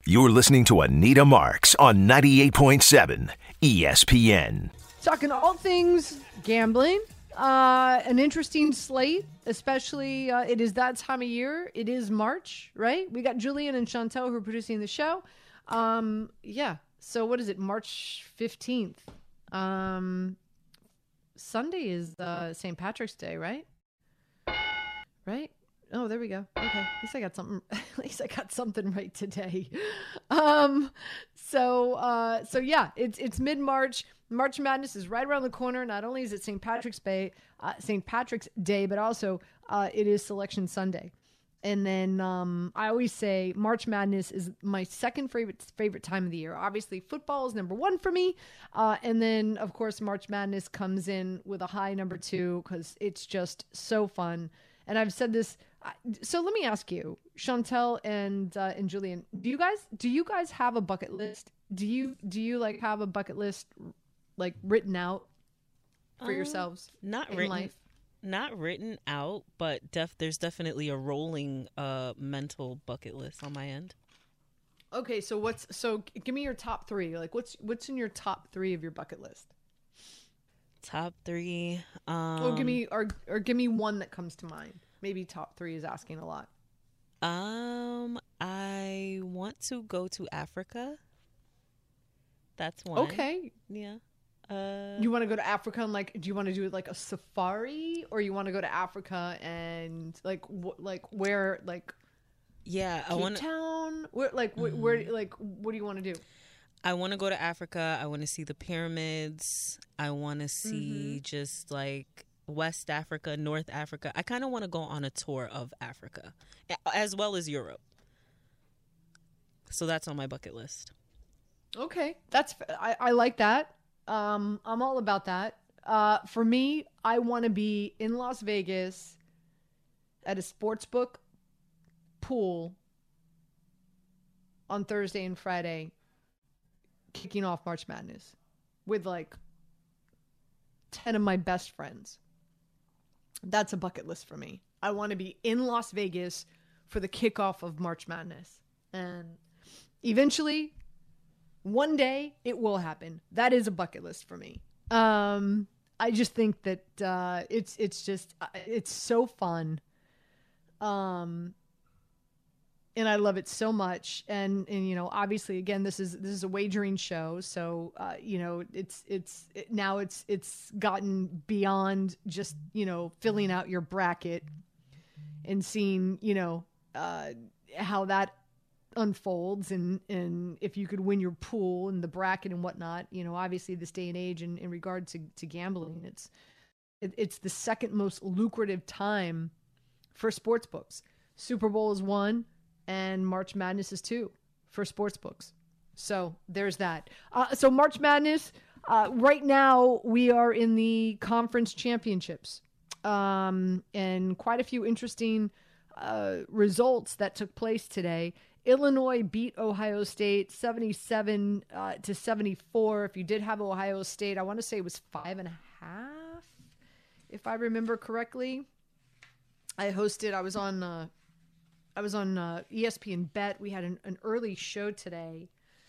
You're listening to Anita Marks on 98.7 ESPN. Talking all things gambling. An interesting slate, especially it is that time of year. It is March, right? We got Julian and Chantel who are producing the show. Yeah. So what is it? March 15th. Sunday is St. Patrick's Day, right? Right? Oh, there we go. Okay. At least I got something. At least I got something right today. So yeah, it's mid-March. March Madness is right around the corner. Not only is it St. Patrick's Day, but also it is Selection Sunday. And then I always say March Madness is my second favorite time of the year. Obviously, football is number one for me. And then, of course, March Madness comes in with a high number two because it's just so fun. And I've said this. So let me ask you, Chantel and Julian, do you guys have a bucket list? Do you like have a bucket list like written out for yourselves? Not in written life? Not written out, but there's definitely a rolling mental bucket list on my end. Okay, so give me your top three. Like what's in your top three of your bucket list? Top three. Give me one that comes to mind. Maybe top three is asking a lot. I want to go to Africa. That's one. Okay. Yeah. You want to go to Africa and do you want to do like a safari, or you want to go to Africa and where yeah, I want town? Where where what do you want to do? I want to go to Africa. I want to see the pyramids. I want to see just like West Africa, North Africa. I kind of want to go on a tour of Africa as well as Europe. So that's on my bucket list. Okay. I like that. I'm all about that. For me, I want to be in Las Vegas at a sportsbook pool on Thursday and Friday, kicking off March Madness with 10 of my best friends. That's a bucket list for me. I want to be in Las Vegas for the kickoff of March Madness. And eventually, one day, it will happen. That is a bucket list for me. I just think that it's so fun. And I love it so much. And obviously, again, this is a wagering show, so it's gotten beyond just filling out your bracket and seeing how that unfolds and if you could win your pool and the bracket and whatnot. Obviously this day and age in regard to gambling, it's the second most lucrative time for sports books. Super Bowl is one, and March Madness is two for sports books. So there's that. So March Madness, right now we are in the conference championships, and quite a few interesting results that took place today. Illinois beat Ohio State 77-74. If you did have Ohio State, I want to say it was 5.5, if I remember correctly. I was on ESPN Bet. We had an early show today.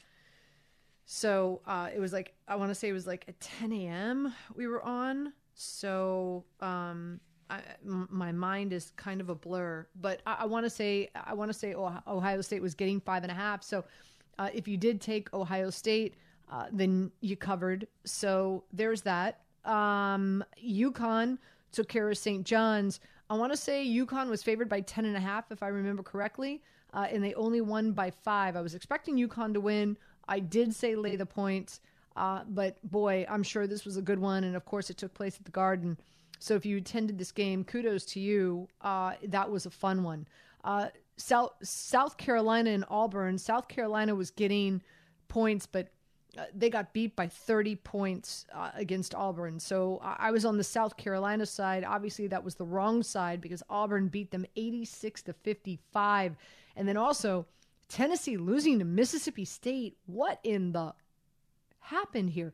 So it was I want to say it was at 10 a.m. we were on. So my mind is kind of a blur, but I want to say Ohio State was getting 5.5. So if you did take Ohio State, then you covered. So there's that. UConn took care of St. John's. I want to say UConn was favored by 10.5, if I remember correctly, and they only won by 5. I was expecting UConn to win. I did say lay the points, but boy, I'm sure this was a good one. And of course, it took place at the Garden. So if you attended this game, kudos to you. That was a fun one. South Carolina and Auburn. South Carolina was getting points, but they got beat by 30 points against Auburn. So I was on the South Carolina side. Obviously, that was the wrong side because Auburn beat them 86-55. And then also Tennessee losing to Mississippi State. What in the happened here?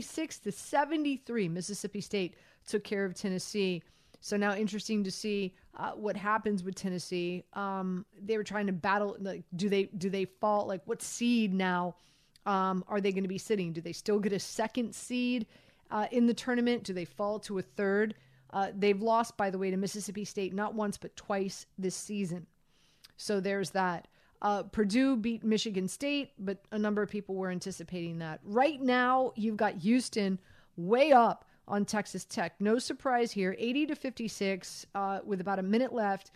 56-73. Mississippi State took care of Tennessee. So now interesting to see what happens with Tennessee. They were trying to battle, like, do they fall? Like, what seed now are they going to be sitting? Do they still get a second seed in the tournament? Do they fall to a third? They've lost, by the way, to Mississippi State not once but twice this season. So there's that. Purdue beat Michigan State, but a number of people were anticipating that. Right now, you've got Houston way up on Texas Tech. No surprise here, 80-56 with about a minute left.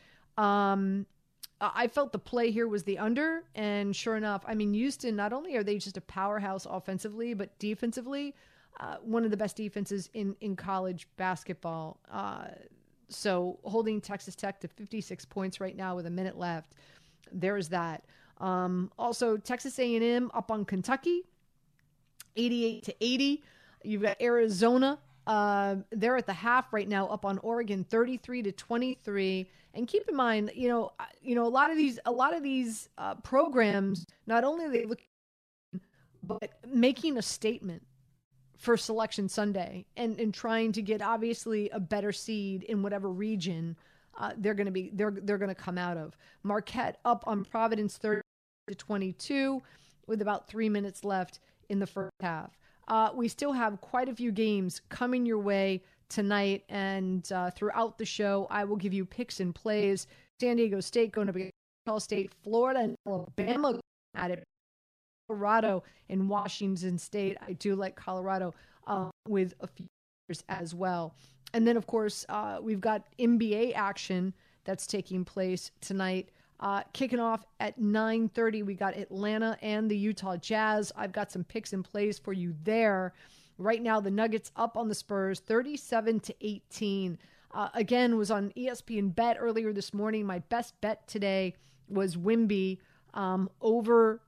I felt the play here was the under, and sure enough, I mean, Houston, not only are they just a powerhouse offensively, but defensively, one of the best defenses in college basketball. So holding Texas Tech to 56 points right now with a minute left. There's that. Also, Texas A&M up on Kentucky, 88-80. You've got Arizona. They're at the half right now, up on Oregon, 33-23. And keep in mind, a lot of these programs, not only are they looking, but making a statement for Selection Sunday and trying to get obviously a better seed in whatever region they're going to come out of. Marquette up on Providence 30-22 with about 3 minutes left in the first half. We still have quite a few games coming your way tonight, and throughout the show, I will give you picks and plays. San Diego State going to be Utah State, Florida and Alabama at it. Colorado and Washington State. I do like Colorado with a few years as well. And then, of course, we've got NBA action that's taking place tonight. Kicking off at 9:30, we got Atlanta and the Utah Jazz. I've got some picks and plays for you there. Right now, the Nuggets up on the Spurs, 37-18. Again, was on ESPN Bet earlier this morning. My best bet today was Wemby over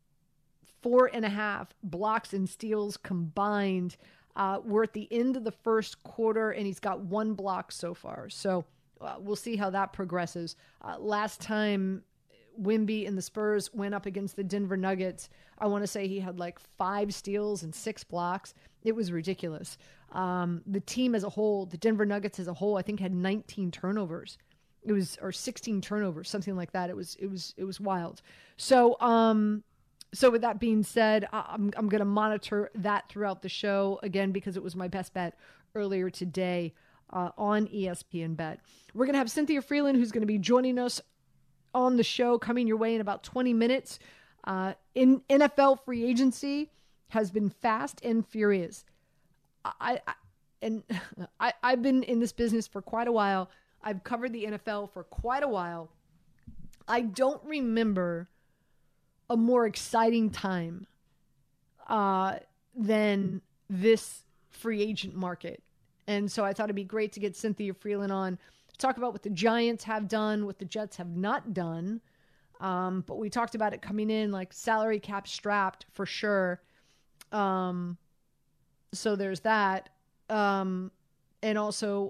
4.5 blocks and steals combined. We're at the end of the first quarter, and he's got 1 block so far. So we'll see how that progresses. Last time Wemby and the Spurs went up against the Denver Nuggets, I want to say he had like 5 steals and 6 blocks. It was ridiculous. The team as a whole, the Denver Nuggets as a whole, I think had 19 turnovers. Or 16 turnovers, something like that. It was wild. So with that being said, I'm going to monitor that throughout the show, again, because it was my best bet earlier today on ESPN Bet. We're going to have Cynthia Freeland, who's going to be joining us on the show, coming your way in about 20 minutes. In NFL free agency has been fast and furious. I've been in this business for quite a while. I've covered the NFL for quite a while. I don't remember a more exciting time than this free agent market. And so I thought it'd be great to get Cynthia Freeland on to talk about what the Giants have done, what the Jets have not done. But we talked about it coming in, like salary cap strapped for sure. So there's that. And also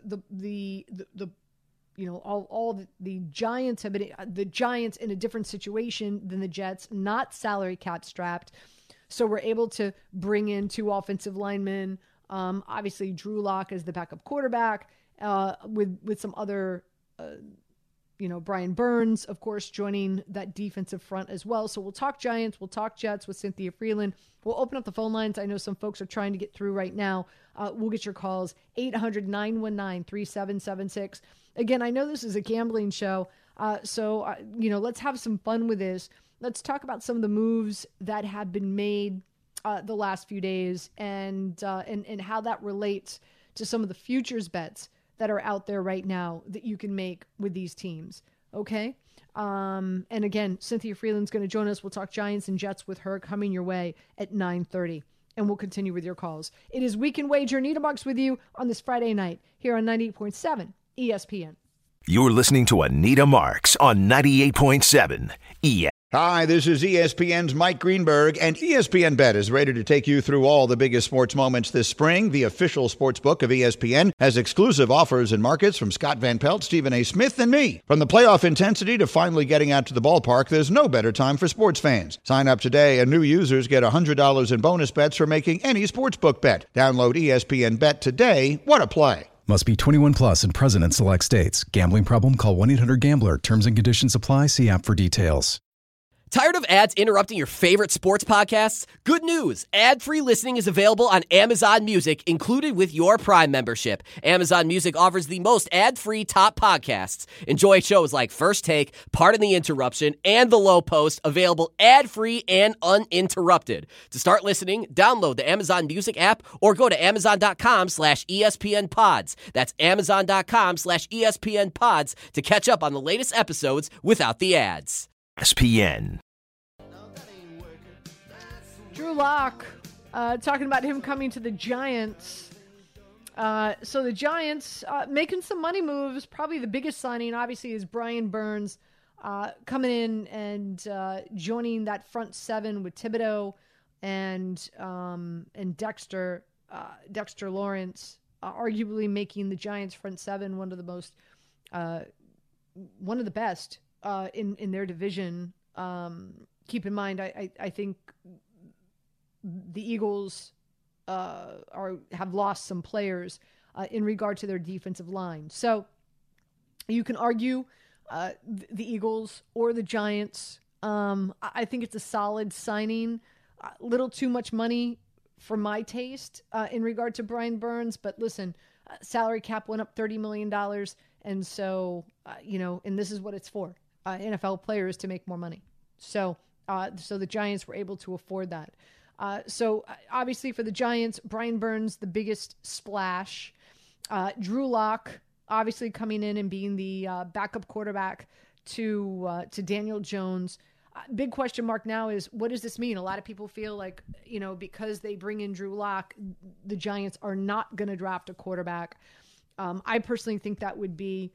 the Giants have been the Giants in a different situation than the Jets, not salary cap strapped. So we're able to bring in 2 offensive linemen. Obviously Drew Lock as the backup quarterback, with some other, Brian Burns, of course, joining that defensive front as well. So we'll talk Giants, we'll talk Jets with Cynthia Freeland. We'll open up the phone lines. I know some folks are trying to get through right now. We'll get your calls, 800-919-3776. Again, I know this is a gambling show, so let's have some fun with this. Let's talk about some of the moves that have been made the last few days and how that relates to some of the futures bets that are out there right now that you can make with these teams. Okay? And again, Cynthia Freeland's going to join us. We'll talk Giants and Jets with her coming your way at 9:30. And we'll continue with your calls. It is Weekend Wager. Nita Marks with you on this Friday night here on 98.7 ESPN. You're listening to Anita Marks on 98.7 ESPN. Hi, this is ESPN's Mike Greenberg, and ESPN Bet is ready to take you through all the biggest sports moments this spring. The official sports book of ESPN has exclusive offers and markets from Scott Van Pelt, Stephen A. Smith, and me. From the playoff intensity to finally getting out to the ballpark, there's no better time for sports fans. Sign up today, and new users get $100 in bonus bets for making any sportsbook bet. Download ESPN Bet today. What a play. Must be 21 plus and present in select states. Gambling problem? Call 1-800-GAMBLER. Terms and conditions apply. See app for details. Tired of ads interrupting your favorite sports podcasts? Good news. Ad-free listening is available on Amazon Music, included with your Prime membership. Amazon Music offers the most ad-free top podcasts. Enjoy shows like First Take, Pardon the Interruption, and The Low Post, available ad-free and uninterrupted. To start listening, download the Amazon Music app or go to amazon.com/ESPN Pods. That's amazon.com/ESPN Pods to catch up on the latest episodes without the ads. ESPN. Drew Lock, talking about him coming to the Giants. So the Giants making some money moves. Probably the biggest signing, obviously, is Brian Burns coming in and joining that front seven with Thibodeau and Dexter Lawrence, arguably making the Giants front seven one of the best in their division. Keep in mind, I think the Eagles have lost some players in regard to their defensive line. So you can argue the Eagles or the Giants. I think it's a solid signing. A little too much money for my taste in regard to Brian Burns. But listen, salary cap went up $30 million. And so, and this is what it's for. NFL players to make more money. So the Giants were able to afford that. So obviously for the Giants, Brian Burns, the biggest splash. Drew Lock, obviously coming in and being the backup quarterback to Daniel Jones. Big question mark now is, what does this mean? A lot of people feel like, because they bring in Drew Lock, the Giants are not going to draft a quarterback. I personally think that would be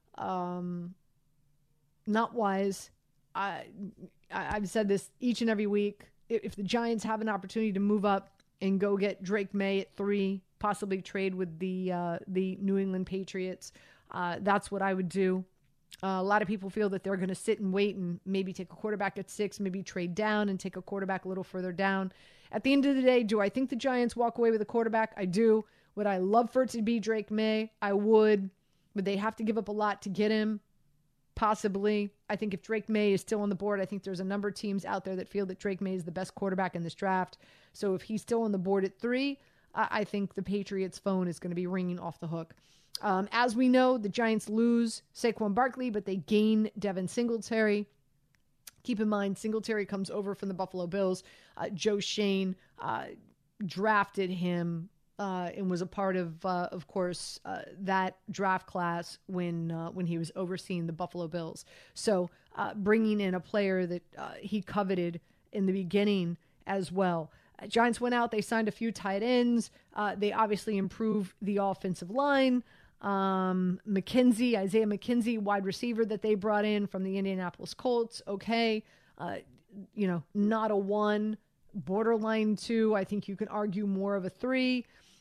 not wise. I've said this each and every week. If the Giants have an opportunity to move up and go get Drake May at 3, possibly trade with the New England Patriots, that's what I would do. A lot of people feel that they're going to sit and wait and maybe take a quarterback at 6, maybe trade down and take a quarterback a little further down. At the end of the day, do I think the Giants walk away with a quarterback? I do. Would I love for it to be Drake May? I would. Would they have to give up a lot to get him? Possibly. I think if Drake May is still on the board, I think there's a number of teams out there that feel that Drake May is the best quarterback in this draft. So if he's still on the board at 3, I think the Patriots' phone is going to be ringing off the hook. As we know, the Giants lose Saquon Barkley, but they gain Devin Singletary. Keep in mind, Singletary comes over from the Buffalo Bills. Joe Shane drafted him and was a part of course, that draft class when he was overseeing the Buffalo Bills. So bringing in a player that he coveted in the beginning as well. Giants went out. They signed a few tight ends. They obviously improved the offensive line. Isaiah McKenzie, wide receiver that they brought in from the Indianapolis Colts. Okay. Not a 1, borderline 2. I think you can argue more of a 3.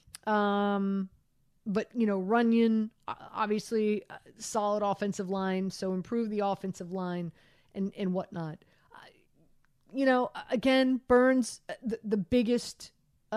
But Runyon, obviously solid offensive line. So improve the offensive line and whatnot. Again, Burns, the biggest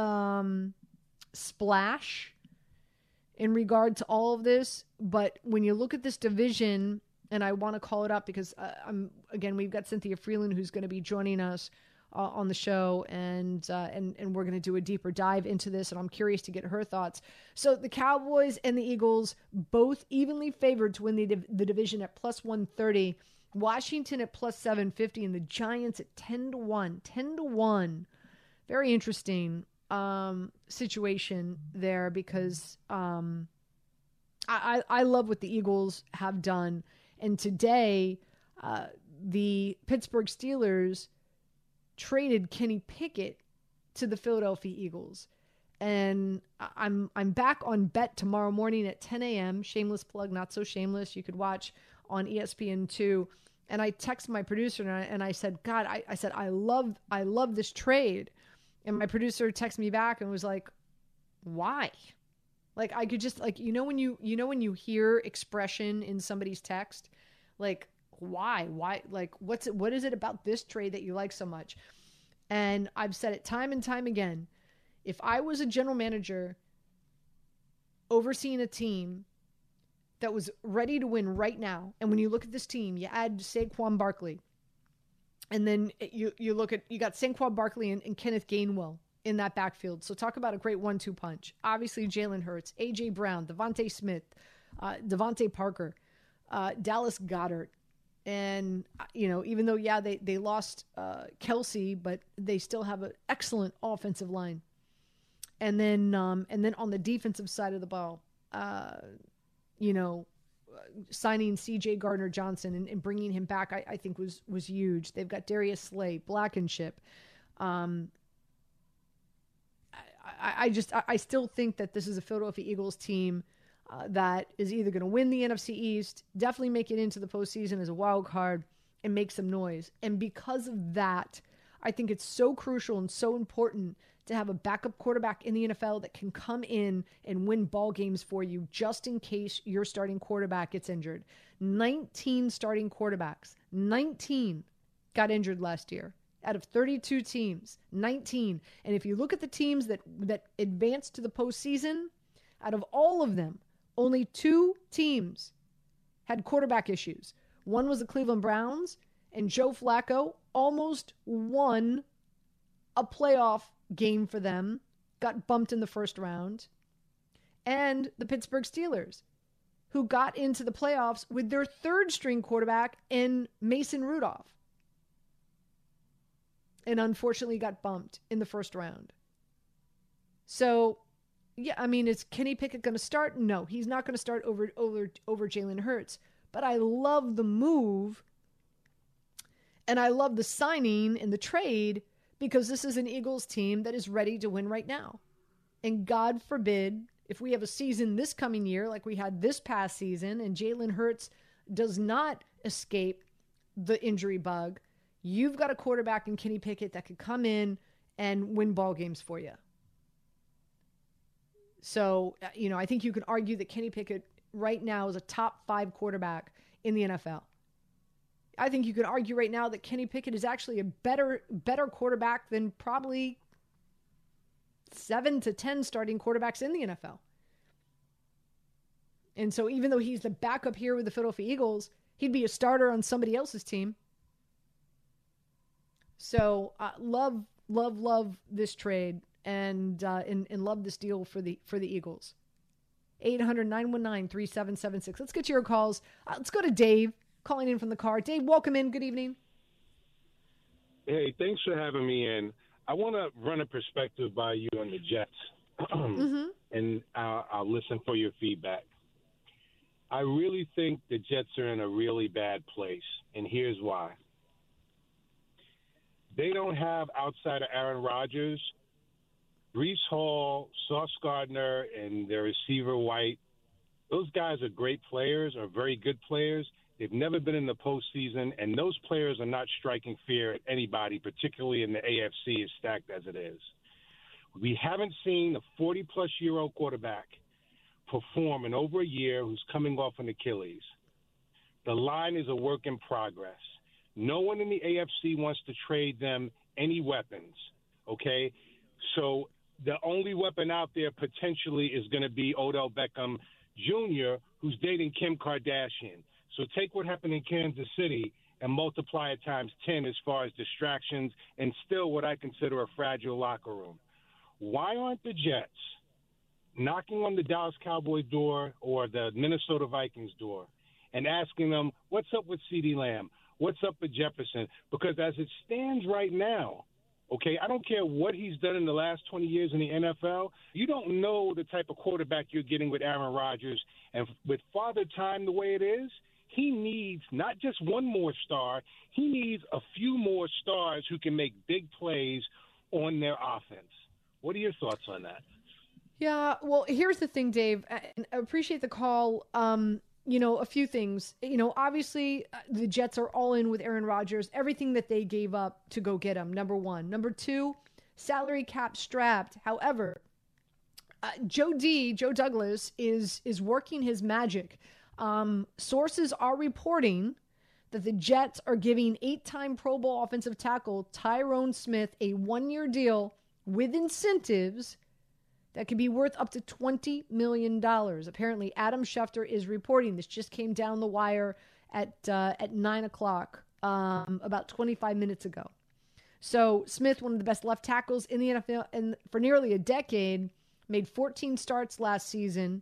splash in regard to all of this. But when you look at this division, and I want to call it up because we've got Cynthia Freeland who's going to be joining us on the show, and we're going to do a deeper dive into this, and I'm curious to get her thoughts. So the Cowboys and the Eagles both evenly favored to win the division at plus 130. Washington at plus 750 and the Giants at 10-1. 10-1. Very interesting situation there because I love what the Eagles have done. And today, the Pittsburgh Steelers traded Kenny Pickett to the Philadelphia Eagles. And I'm back on Bet tomorrow morning at 10 a.m. Shameless plug, not so shameless. You could watch on ESPN2. And I texted my producer and I said, God, I love this trade. And my producer texted me back and was like, why? Like I could just when you hear expression in somebody's text, like why? Like what is it about this trade that you like so much? And I've said it time and time again. If I was a general manager overseeing a team that was ready to win right now. And when you look at this team, you add Saquon Barkley, and then you got Saquon Barkley and Kenneth Gainwell in that backfield. So talk about a great 1-2 punch. Obviously, Jalen Hurts, A.J. Brown, Devontae Smith, Devontae Parker, Dallas Goedert. And, even though, they lost Kelsey, but they still have an excellent offensive line. And then on the defensive side of the ball, signing C.J. Gardner-Johnson and bringing him back, I think was huge. They've got Darius Slay, Blankenship. I still think that this is a Philadelphia Eagles team that is either going to win the NFC East, definitely make it into the postseason as a wild card, and make some noise. And because of that, I think it's so crucial and so important to have a backup quarterback in the NFL that can come in and win ball games for you just in case your starting quarterback gets injured. 19 starting quarterbacks, 19 got injured last year. Out of 32 teams, 19. And if you look at the teams that advanced to the postseason, out of all of them, only 2 teams had quarterback issues. One was the Cleveland Browns, and Joe Flacco almost won a playoff game for them, got bumped in the first round. And the Pittsburgh Steelers, who got into the playoffs with their third-string quarterback in Mason Rudolph, and unfortunately got bumped in the first round. So, is Kenny Pickett going to start? No, he's not going to start over Jalen Hurts. But I love the move, and I love the signing and the trade, because this is an Eagles team that is ready to win right now. And God forbid, if we have a season this coming year like we had this past season, and Jalen Hurts does not escape the injury bug, you've got a quarterback in Kenny Pickett that could come in and win ball games for you. So, I think you can argue that Kenny Pickett right now is a top 5 quarterback in the NFL. I think you could argue right now that Kenny Pickett is actually a better quarterback than probably 7 to 10 starting quarterbacks in the NFL. And so even though he's the backup here with the Philadelphia Eagles, he'd be a starter on somebody else's team. So love this trade and love this deal for the Eagles. 800-919-3776. Let's get to your calls. Let's go to Dave calling in from the car. Dave, welcome in. Good evening. Hey, thanks for having me in. I want to run a perspective by you on the Jets, and I'll listen for your feedback. I really think the Jets are in a really bad place, and here's why. They don't have, outside of Aaron Rodgers, Breece Hall, Sauce Gardner, and their receiver White. Those guys are great players, are very good players. They've never been in the postseason, and those players are not striking fear at anybody, particularly in the AFC, as stacked as it is. We haven't seen a 40-plus-year-old quarterback perform in over a year who's coming off an Achilles. The line is a work in progress. No one in the AFC wants to trade them any weapons, okay? So the only weapon out there potentially is going to be Odell Beckham Jr., who's dating Kim Kardashian. So take what happened in Kansas City and multiply it times 10 as far as distractions and still what I consider a fragile locker room. Why aren't the Jets knocking on the Dallas Cowboys door or the Minnesota Vikings door and asking them, what's up with CeeDee Lamb? What's up with Jefferson? Because as it stands right now, okay, I don't care what he's done in the last 20 years in the NFL. You don't know the type of quarterback you're getting with Aaron Rodgers. And with Father Time the way it is, he needs not just one more star. He needs a few more stars who can make big plays on their offense. What are your thoughts on that? Yeah, well, here's the thing, Dave. I appreciate the call. A few things. Obviously, the Jets are all in with Aaron Rodgers. Everything that they gave up to go get him, number one. Number two, salary cap strapped. However, Joe Douglas is working his magic. Sources are reporting that the Jets are giving 8-time Pro Bowl offensive tackle Tyrone Smith a 1-year deal with incentives that could be worth up to $20 million. Apparently, Adam Schefter is reporting this. Just came down the wire at 9 o'clock, about 25 minutes ago. So Smith, one of the best left tackles in the NFL and for nearly a decade, made 14 starts last season.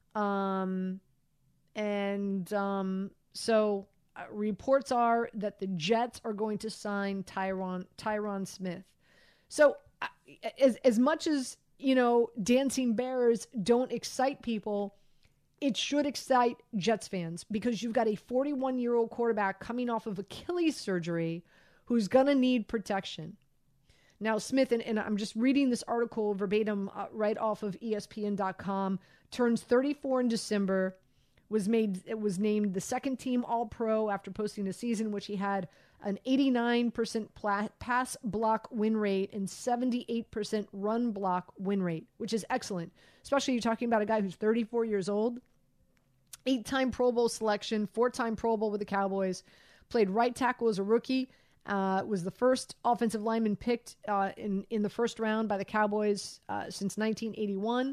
So reports are that the Jets are going to sign Tyron Smith. So as much as, dancing bears don't excite people, it should excite Jets fans because you've got a 41-year-old quarterback coming off of Achilles surgery who's going to need protection. Now, Smith, and I'm just reading this article verbatim right off of ESPN.com, turns 34 in December, was named the second team All-Pro after posting a season in which he had an 89% pass block win rate and 78% run block win rate, which is excellent. Especially you're talking about a guy who's 34 years old, 8-time Pro Bowl selection, 4-time Pro Bowl with the Cowboys, played right tackle as a rookie, was the first offensive lineman picked in the first round by the Cowboys since 1981.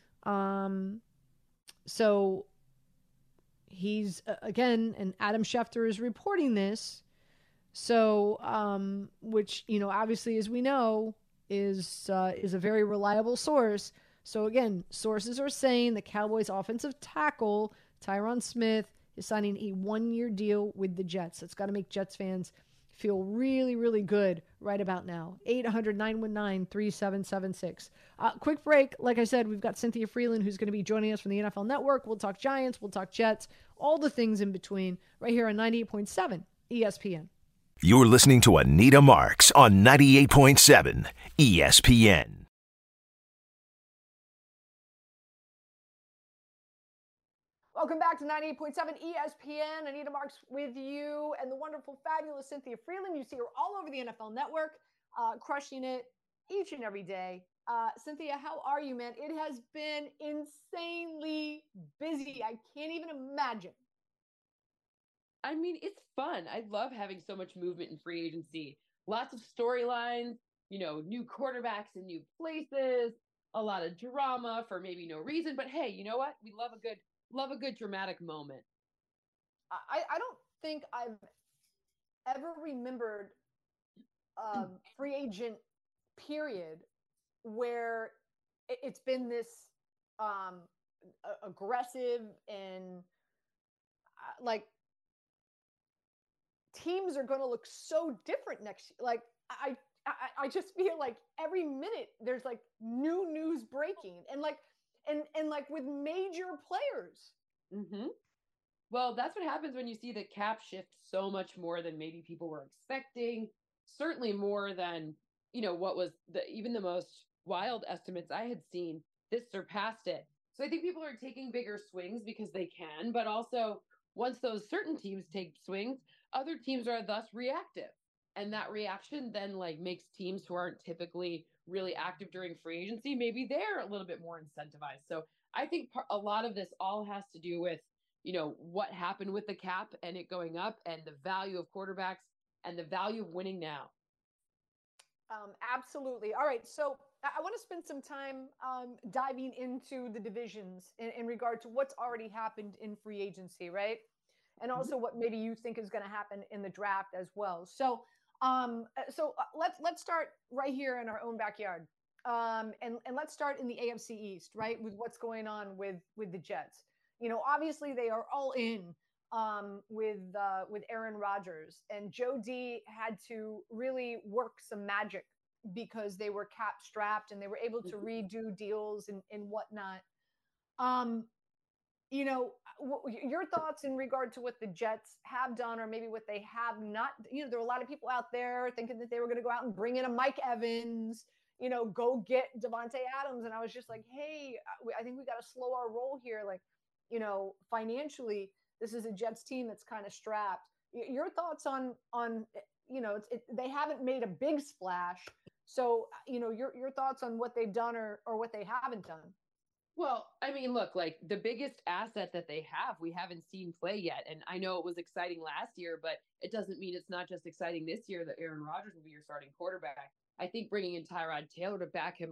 So he's, again, and Adam Schefter is reporting this. So, which, obviously, as we know, is a very reliable source. So again, sources are saying the Cowboys offensive tackle, Tyron Smith, is signing a 1-year deal with the Jets. It's got to make Jets fans feel really, really good right about now. 800-919-3776. Quick break. Like I said, we've got Cynthia Freeland, who's going to be joining us from the NFL Network. We'll talk Giants. We'll talk Jets. All the things in between right here on 98.7 ESPN. You're listening to Anita Marks on 98.7 ESPN. Welcome back to 98.7 ESPN. Anita Marks with you and the wonderful, fabulous Cynthia Freeland. You see her all over the NFL Network, crushing it each and every day. Cynthia, how are you, man? It has been insanely busy. I can't even imagine. I mean, it's fun. I love having so much movement in free agency. Lots of storylines, new quarterbacks in new places, a lot of drama for maybe no reason. But hey, you know what? We love a good dramatic moment. I don't think I've ever remembered free agent period where it's been this aggressive and like teams are going to look so different next year. Like I just feel like every minute there's like new news breaking and like with major players. Mm-hmm. Well, that's what happens when you see the cap shift so much more than maybe people were expecting. Certainly more than, what was even the most wild estimates I had seen. This surpassed it. So I think people are taking bigger swings because they can, but also once those certain teams take swings, other teams are thus reactive. And that reaction then makes teams who aren't typically really active during free agency, maybe they're a little bit more incentivized. So I think a lot of this all has to do with, what happened with the cap and it going up and the value of quarterbacks and the value of winning now. Absolutely. All right. So I want to spend some time diving into the divisions in regard to what's already happened in free agency, right? And also what maybe you think is going to happen in the draft as well. So let's start right here in our own backyard. And let's start in the AFC East, right? With what's going on with the Jets. Obviously they are all in with Aaron Rodgers, and Joe D had to really work some magic because they were cap strapped and they were able to redo deals and whatnot. Your thoughts in regard to what the Jets have done or maybe what they have not. There are a lot of people out there thinking that they were going to go out and bring in a Mike Evans, go get Devontae Adams. And I was just like, hey, I think we got to slow our roll here. Financially, this is a Jets team that's kind of strapped. Your thoughts on they haven't made a big splash. So, your thoughts on what they've done or what they haven't done. Well, I mean, look, the biggest asset that they have, we haven't seen play yet. And I know it was exciting last year, but it doesn't mean it's not just exciting this year that Aaron Rodgers will be your starting quarterback. I think bringing in Tyrod Taylor to back him up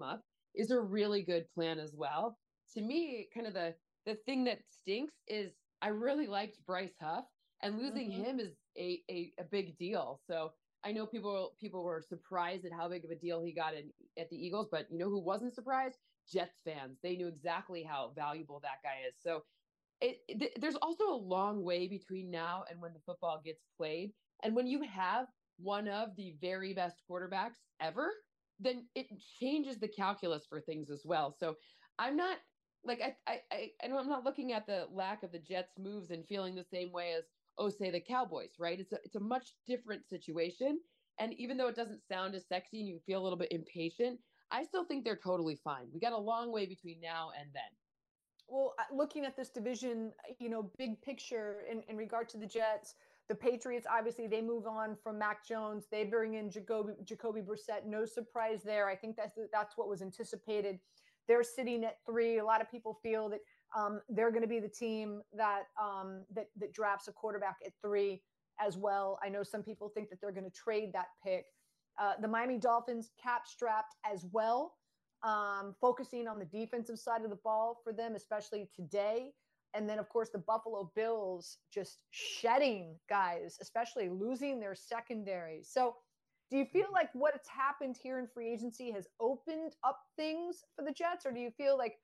is a really good plan as well. To me, kind of the thing that stinks is I really liked Bryce Huff, and losing him is a big deal. So I know people were surprised at how big of a deal he got at the Eagles, but you know who wasn't surprised? Jets fans. They knew exactly how valuable that guy is. So there's also a long way between now and when the football gets played. And when you have one of the very best quarterbacks ever, then it changes the calculus for things as well. So I'm not like I'm not looking at the lack of the Jets moves and feeling the same way as say the Cowboys, right? It's a much different situation. And even though it doesn't sound as sexy and you feel a little bit impatient, I still think they're totally fine. We got a long way between now and then. Well, looking at this division, big picture in regard to the Jets, the Patriots, obviously they move on from Mac Jones. They bring in Jacoby Brissett. No surprise there. I think that's what was anticipated. They're sitting at 3. A lot of people feel that they're going to be the team that drafts a quarterback at 3 as well. I know some people think that they're going to trade that pick. The Miami Dolphins cap strapped as well, focusing on the defensive side of the ball for them, especially today. And then, of course, the Buffalo Bills just shedding guys, especially losing their secondary. So do you feel like what's happened here in free agency has opened up things for the Jets? Or do you feel like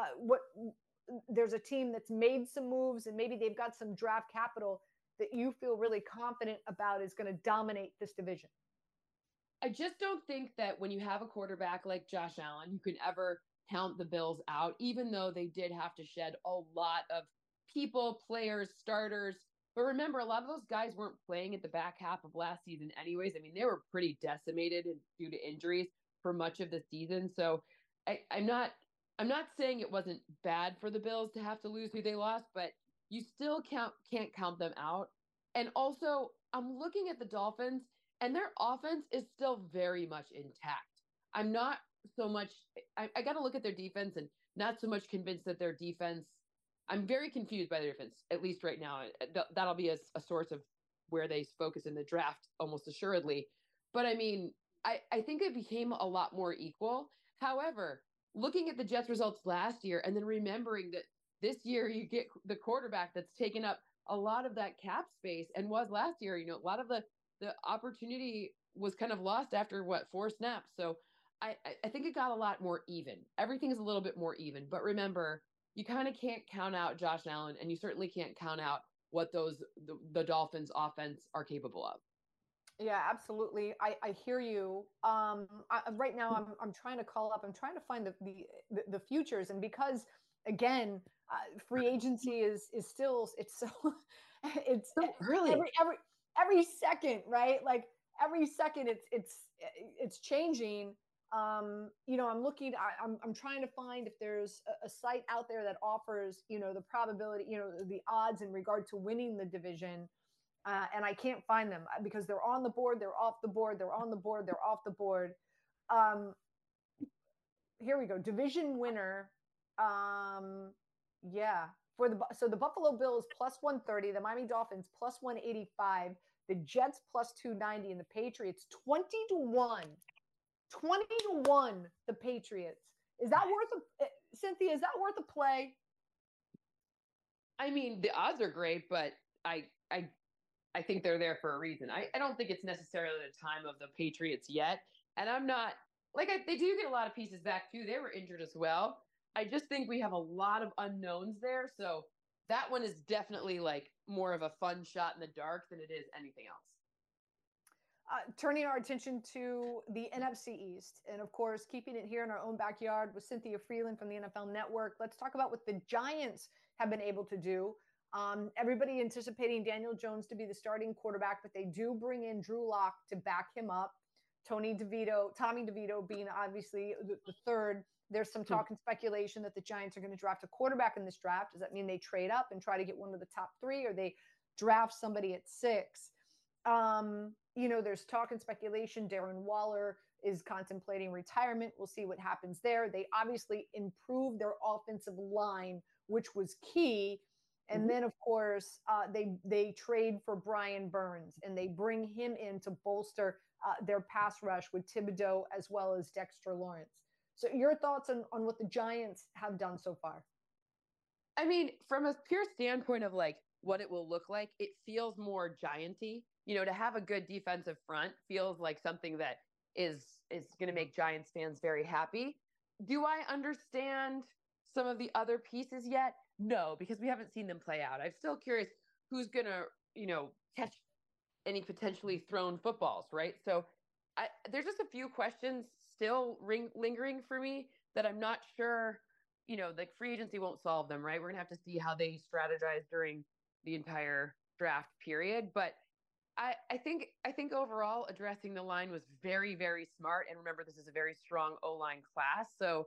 there's a team that's made some moves and maybe they've got some draft capital that you feel really confident about is going to dominate this division? I just don't think that when you have a quarterback like Josh Allen, you can ever count the Bills out, even though they did have to shed a lot of people, players, starters. But remember, a lot of those guys weren't playing at the back half of last season anyways. I mean, they were pretty decimated due to injuries for much of the season. So I'm not saying it wasn't bad for the Bills to have to lose who they lost, but you still can't count them out. And also, I'm looking at the Dolphins, and their offense is still very much intact. I'm not so much, I got to look at their defense and not so much convinced that their defense, I'm very confused by their defense, at least right now. That'll be a source of where they focus in the draft, almost assuredly. But I mean, I think it became a lot more equal. However, looking at the Jets results last year and then remembering that this year you get the quarterback that's taken up a lot of that cap space and was last year, a lot of the opportunity was kind of lost after 4 snaps. So I think it got a lot more even. Everything is a little bit more even. But remember, you kind of can't count out Josh Allen, and you certainly can't count out what the Dolphins offense are capable of. Yeah, absolutely. I hear you. Right now, I'm trying to call up. I'm trying to find the futures, and because again, free agency is still it's so early. Every second, right? Like every second, it's changing. I'm looking. I'm trying to find if there's a site out there that offers the probability, the odds in regard to winning the division. And I can't find them because they're on the board, they're off the board, they're on the board, they're off the board. Here we go. Division winner. Yeah. So the Buffalo Bills plus 130, the Miami Dolphins plus 185, the Jets plus 290, and the Patriots 20-1. 20-1, the Patriots. Is that worth Cynthia, is that worth a play? I mean, the odds are great, but I think they're there for a reason. I don't think it's necessarily the time of the Patriots yet. And I'm not they do get a lot of pieces back too. They were injured as well. I just think we have a lot of unknowns there. So that one is definitely more of a fun shot in the dark than it is anything else. Turning our attention to the NFC East, and of course, keeping it here in our own backyard with Cynthia Freeland from the NFL Network. Let's talk about what the Giants have been able to do. Everybody anticipating Daniel Jones to be the starting quarterback, but they do bring in Drew Lock to back him up. Tommy DeVito being obviously the third. There's some talk and speculation that the Giants are going to draft a quarterback in this draft. Does that mean they trade up and try to get one of the top 3, or they draft somebody at 6? There's talk and speculation. Darren Waller is contemplating retirement. We'll see what happens there. They obviously improved their offensive line, which was key. And then, of course, they trade for Brian Burns, and they bring him in to bolster their pass rush with Thibodeau as well as Dexter Lawrence. So your thoughts on what the Giants have done so far? I mean, from a pure standpoint of like what it will look like, it feels more Gianty. To have a good defensive front feels like something that is going to make Giants fans very happy. Do I understand some of the other pieces yet? No, because we haven't seen them play out. I'm still curious who's going to, catch any potentially thrown footballs, right? So there's just a few questions still lingering for me that I'm not sure, the free agency won't solve them, right? We're going to have to see how they strategize during the entire draft period. But I think overall addressing the line was very, very smart. And remember, this is a very strong O-line class. So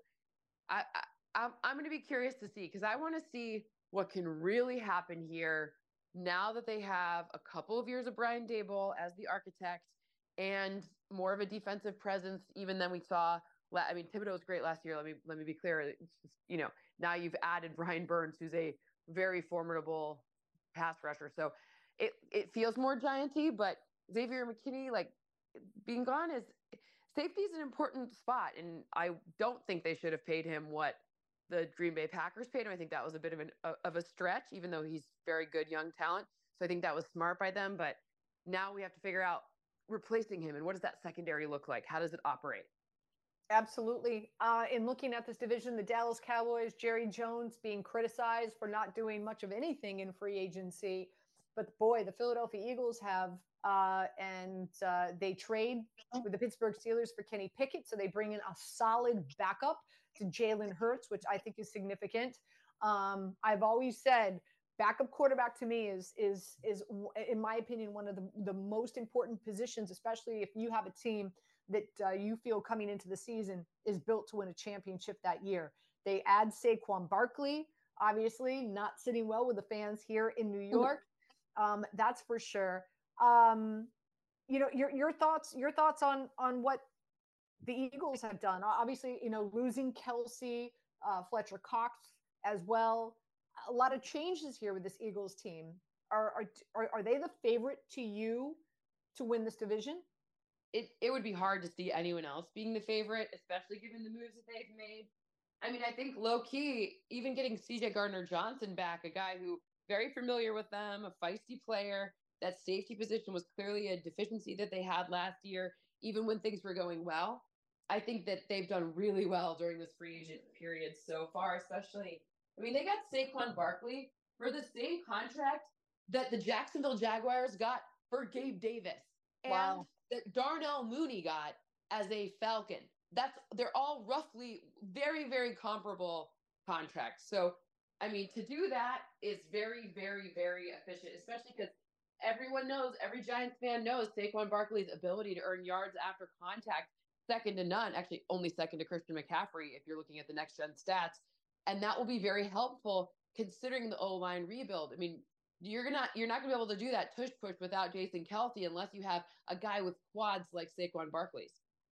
I'm going to be curious to see, because I want to see what can really happen here now that they have a couple of years of Brian Daboll as the architect and more of a defensive presence even than we saw. I mean, Thibodeau was great last year. Let me be clear. It's just, now you've added Brian Burns, who's a very formidable pass rusher. So it feels more Gianty, but Xavier McKinney, like, being gone is safety is an important spot. And I don't think they should have paid him what the Green Bay Packers paid him. I think that was a bit of a stretch, even though he's very good young talent. So I think that was smart by them. But now we have to figure out replacing him. And what does that secondary look like? How does it operate? Absolutely. In looking at this division, the Dallas Cowboys, Jerry Jones being criticized for not doing much of anything in free agency. But boy, the Philadelphia Eagles have, and they trade with the Pittsburgh Steelers for Kenny Pickett. So they bring in a solid backup to Jalen Hurts, which I think is significant. I've always said backup quarterback to me is in my opinion, one of the most important positions, especially if you have a team that you feel coming into the season is built to win a championship that year. They add Saquon Barkley, obviously not sitting well with the fans here in New York. That's for sure. Your thoughts on what the Eagles have done. Obviously, losing Kelsey, Fletcher Cox as well. A lot of changes here with this Eagles team. Are they the favorite to you to win this division? It would be hard to see anyone else being the favorite, especially given the moves that they've made. I mean, I think low key, even getting CJ Gardner-Johnson back, a guy who very familiar with them, a feisty player. That safety position was clearly a deficiency that they had last year, even when things were going well. I think that they've done really well during this free agent period so far, especially. I mean, they got Saquon Barkley for the same contract that the Jacksonville Jaguars got for Gabe Davis. Wow. And that Darnell Mooney got as a Falcon. They're all roughly very, very comparable contracts. So, I mean, to do that is very, very, very efficient, especially because every Giants fan knows Saquon Barkley's ability to earn yards after contact, second to none, actually only second to Christian McCaffrey if you're looking at the next gen stats. And that will be very helpful considering the O-line rebuild. I mean, you're not going to be able to do that tush push without Jason Kelce unless you have a guy with quads like Saquon Barkley's.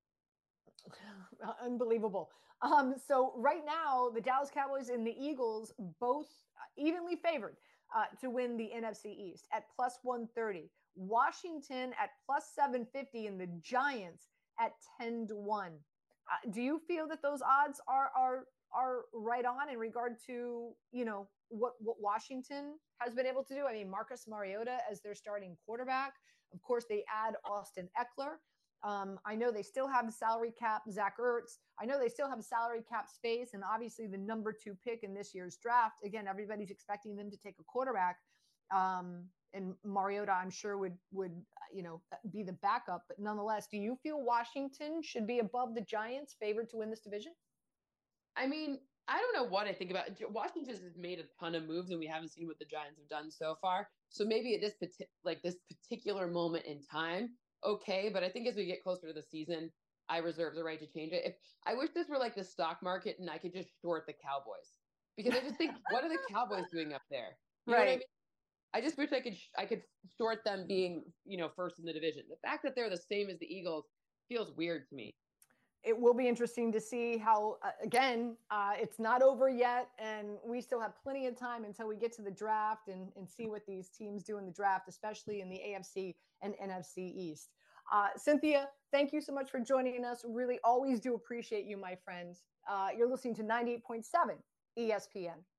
Unbelievable. So right now, the Dallas Cowboys and the Eagles both evenly favored to win the NFC East at plus 130. Washington at plus 750 and the Giants at 10-1. Do you feel that those odds are right on in regard to, what Washington has been able to do? I mean, Marcus Mariota as their starting quarterback. Of course, they add Austin Eckler. I know they still have salary cap, Zach Ertz. I know they still have salary cap space, and obviously the number 2 pick in this year's draft. Again, everybody's expecting them to take a quarterback, and Mariota, I'm sure would be the backup. But nonetheless, do you feel Washington should be above the Giants, favored to win this division? I mean, I don't know what I think about it. Washington has made a ton of moves, and we haven't seen what the Giants have done so far. So maybe at this particular moment in time, okay. But I think as we get closer to the season, I reserve the right to change it. I wish this were like the stock market and I could just short the Cowboys, because I just think, what are the Cowboys doing up there? You know what I mean? I just wish I could short them being, first in the division. The fact that they're the same as the Eagles feels weird to me. It will be interesting to see how, again, it's not over yet, and we still have plenty of time until we get to the draft and see what these teams do in the draft, especially in the AFC and NFC East. Cynthia, thank you so much for joining us. Really always do appreciate you, my friend. You're listening to 98.7 ESPN.